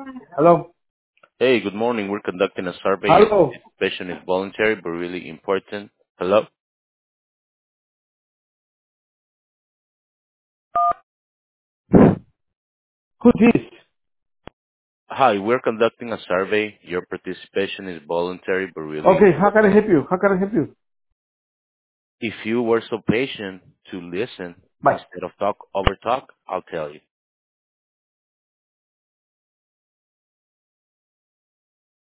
Hello? Hey, good morning. We're conducting a survey. Your Hello? participation is voluntary but really important. Hello? Who's this? Hi, we're conducting a survey. Your participation is voluntary but really Okay, how can I important. help you? How can I help you? If you were so patient to listen Bye. instead of talk over talk, I'll tell you.